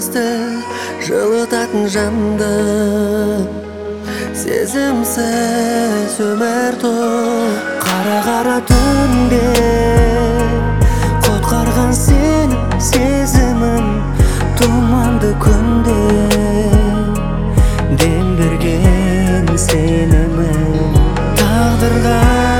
көзді жылытатын жанды, сезімсіз өмір тұр. Қара түнде құтқарған сені сезімін, тұманды күнде дем берген сенімін. Тағдырға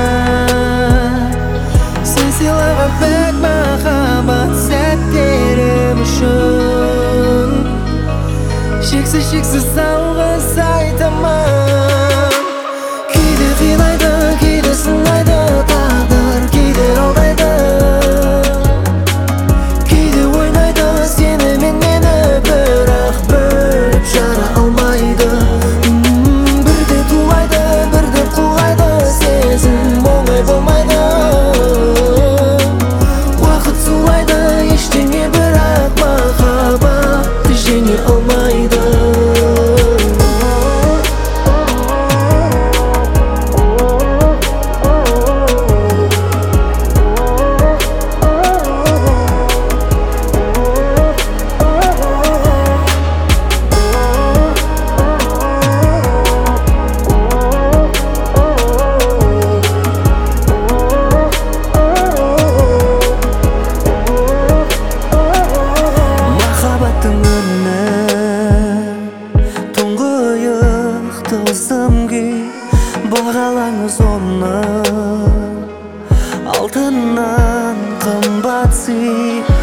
сен сыйлаған пәк махаббат сәттерім үшін шексіз алғыс айтамын. Кейде қинайды, кейде сынайды тағдыр, кейде алдайды, кейде ойнайды сенімен мені, бірақ бөліп жара алмайды. Бірде тулайды, бірде құлайды, сезім оңай болмайды. Уақыт сулайды ештеңе, бірақ махаббатты жеңе алмайды. Бағалаңыз оны алтыннан қымбат сый.